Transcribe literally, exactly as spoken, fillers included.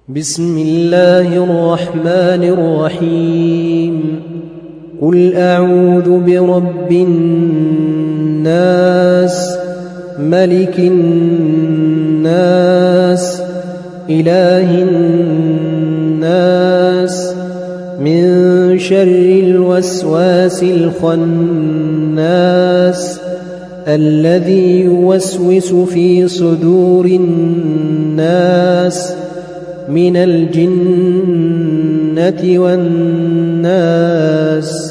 بسم الله الرحمن الرحيم قل أعوذ برب الناس ملك الناس إله الناس من شر الوسواس الخناس الذي يوسوس في صدور الناس من الجنة والناس.